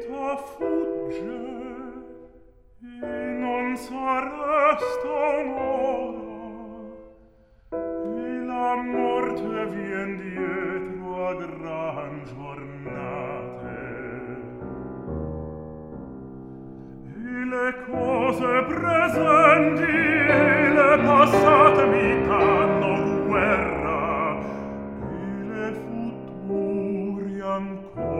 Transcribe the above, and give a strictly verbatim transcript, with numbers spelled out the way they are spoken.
vita fugge e non s'arresta un'ora, e la morte vien dietro a gran giornate, e le cose presenti e le passate mi danno guerra, e le futuri ancora